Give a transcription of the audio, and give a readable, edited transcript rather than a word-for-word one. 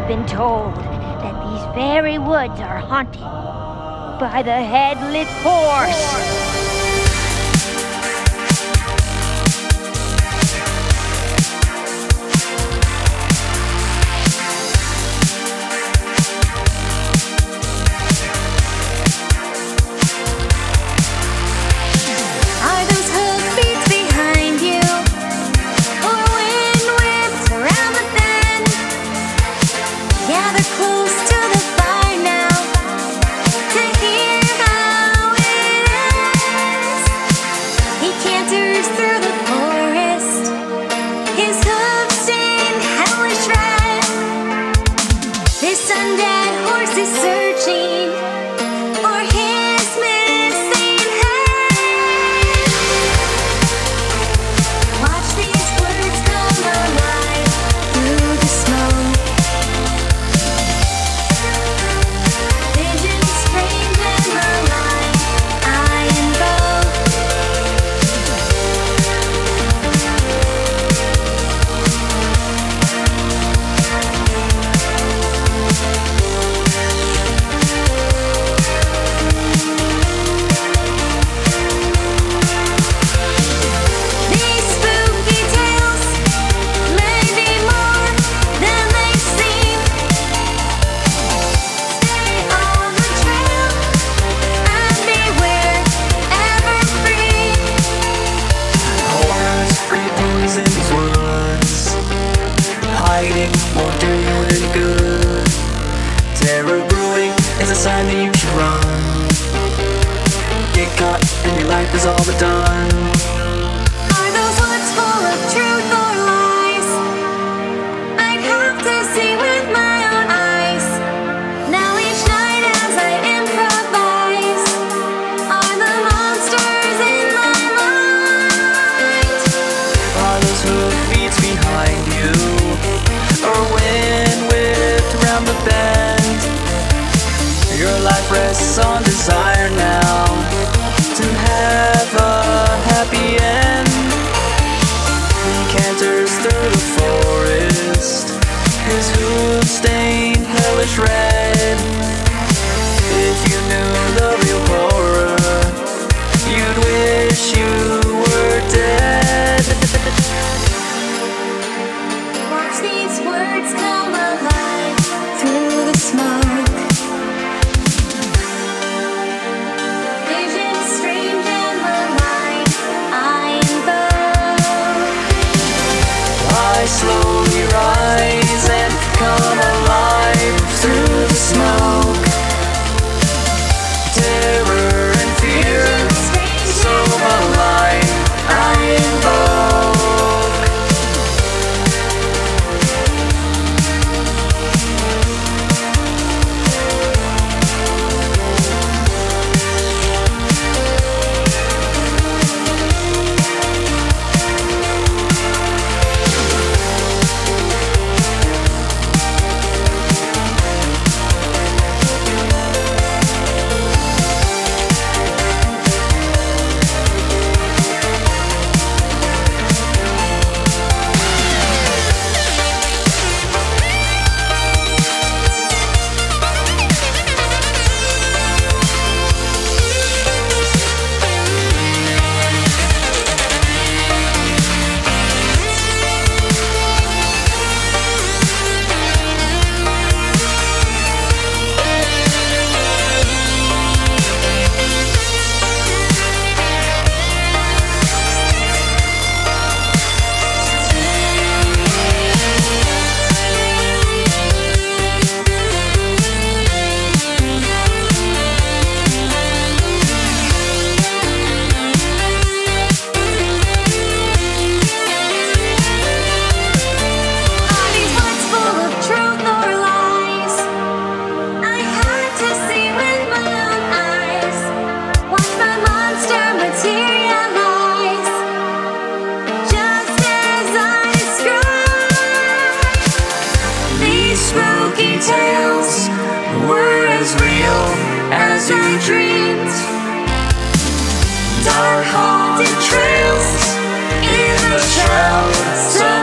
been told that these very woods are haunted by the Headless Horse. Won't do you any good. Terror brewing is a sign that you should run. Get caught and your life is all but done. Are those woods full of truth or lies? I'd have to see with my own eyes. Now each night as I improvise are the monsters in my mind. Are those hoofbeats behind you? Or wind whipped around the bend? Your life rests on desire now to have a happy end. He canters through the forest, his hooves stained hellish red. If you knew the real horror, you'd wish you were dead. Watch these words come alive through the smoke. Visions strange and malign I invoke. I slowly rise and come alive through the smoke. Terror and fear, so malign I invoke. your dreams. Dark haunted trails in the shrouds.